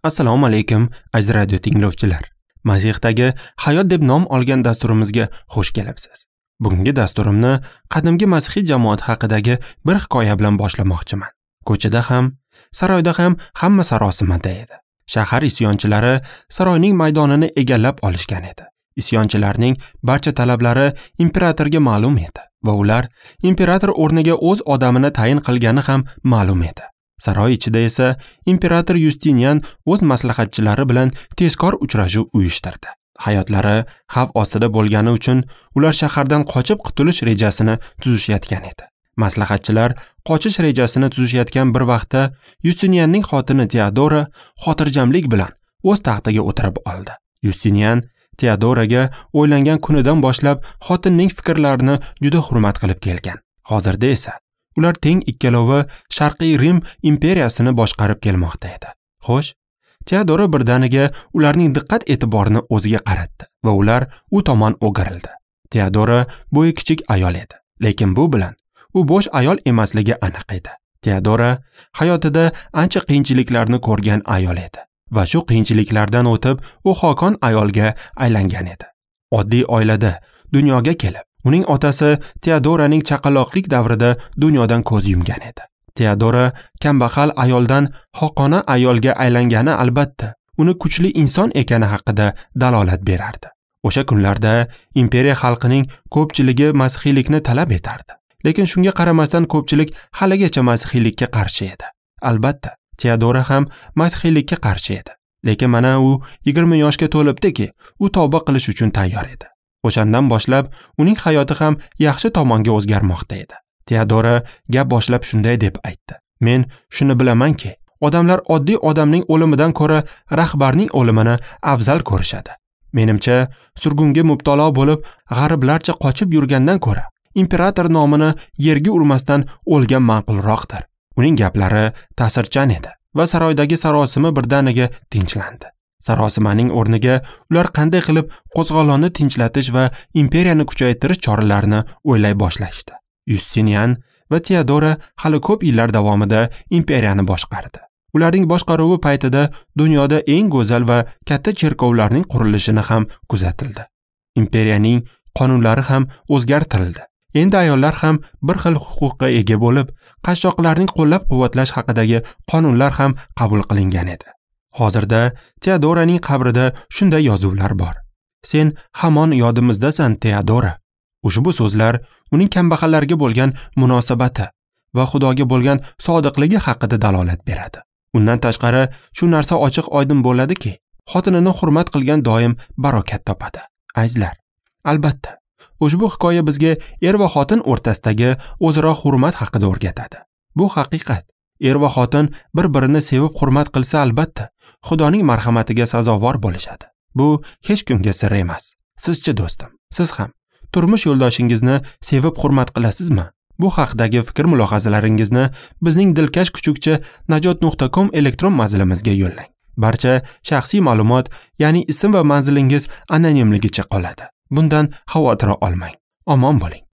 Assalomu alaykum, aziz radio tinglovchilar. Masixdagi hayot deb nom olgan dasturimizga xush kelibsiz. Bugungi dasturimni qadimgi masixiy jamoat haqidagi bir hikoya bilan boshlamoqchiman. Ko'chada ham, saroyda ham hamma sarosimada edi. Shahar isyonchilari saroyning maydonini egallab olishgan edi. Isyonchilarning barcha talablari imperatorga ma'lum edi va ular imperator o'rniga o'z odamini tayin qilgani ham ma'lum edi. Saroy ichida esa imperator Yustinian o'z maslahatchilari bilan tezkor uchrashuv uyushtirdi. Hayotlari xavf ostida bo'lgani uchun ular shahardan qochib qutulish rejasini tuzishayotgan edi. Maslahatchilar qochish rejasini tuzishayotgan bir vaqtda Yustinianning xotini Teodora xotirjamlik bilan o'z taxtiga o'tirib oldi. Yustinian Teodoraga o'ylangan kunidan boshlab xotinning fikrlarini juda hurmat qilib kelgan. Hozirda esa ular teng ikkalovi Sharqiy Rim imperiyasini boshqarib kelmoqda edi. Xo'sh, Teodora birdaniga ularning diqqat e'tiborini o'ziga qaratdi va ular u tomon o'girildi. Teodora bo'yi kichik ayol edi, lekin bu bilan u bo'sh ayol emasligi aniq edi. Teodora hayotida ancha qiyinchiliklarni ko'rgan ayol edi va shu qiyinchiliklardan o'tib u xokon ayolga aylangan edi. Oddiy oilada dunyoga kelib, uning otasi Teodoraning chaqaloqlik davrida dunyodan ko'z yumgan edi. Teodora kambag'al ayoldan xoqona ayolga aylangani albatta uni kuchli inson ekani haqida dalolat berardi. O'sha kunlarda imperiya xalqining ko'pchiligi masihiylikni talab etardi. Lekin shunga qaramasdan ko'pchilik haligacha masihiylikka qarshi edi. Albatta, Teodora ham masihiylikka qarshi edi. Lekin mana u 20 yoshga to'libdiki, u tavba qilish uchun tayyor edi. O'shandan boshlab uning hayoti ham yaxshi tomonga o'zgarmoqda edi. Teodora gap boshlab shunday deb aytdi: "Men shuni bilamanki, odamlar oddiy odamning o'limidan ko'ra rahbarning o'limini afzal ko'rishadi. Menimcha, surgunga mubtalo bo'lib, g'ariblarcha qochib yurgandan ko'ra, imperator nomini yerga urmasdan o'lgan ma'qulroqdir." Uning gaplari ta'sirchan edi va saroydagi sarosima birdaniga tinchlandi. Sarosimaning o'rniga ular qanday qilib qo'zg'olonni tinchlatish va imperiyani kuchaytirish choralarini o'ylay boshlashdi. Yustinian va Teodora hali ko'p yillar davomida imperiyani boshqardi. Ularning boshqaruvi paytida dunyoda eng go'zal va katta cherkovlarning qurilishini ham kuzatildi. Imperiyaning qonunlari ham o'zgartirildi. Endi ayollar ham bir xil huquqqa ega bo'lib, qashshoqlarning qo'llab-quvvatlash haqidagi qonunlar ham qabul qilingan edi. Hozirda Teodoraning qabrida shunday yozuvlar bor: "Sen hamon yodimizdasan, Teodora." Ushbu so'zlar uning kambag'allarga bo'lgan munosabati va Xudoga bo'lgan sodiqligi haqida dalolat beradi. Undan tashqari, shu narsa ochiq-oydin bo'ladiki, xotinini hurmat qilgan doim barokat topadi. Azizlar, albatta, ushbu hikoya bizga er va xotin o'rtasidagi o'zaro hurmat haqida o'rgatadi. Bu haqiqat. Er va xotin bir-birini sevib hurmat qilsa, albatta, Xudoning marhamatiga sazovor bo'lishadi. Bu hech kimga sir emas. Sizchi do'stim, siz ham turmush yo'ldoshingizni sevib hurmat qilasizmi? Bu haqdagi fikr-mulohazalaringizni bizning dilkash kuchukcha najot.com elektron manzilimizga yo'llang. Barcha shaxsiy ma'lumot, ya'ni ism va manzilingiz anonimligicha qoladi. Bundan xavotir olmang. Omon bo'ling.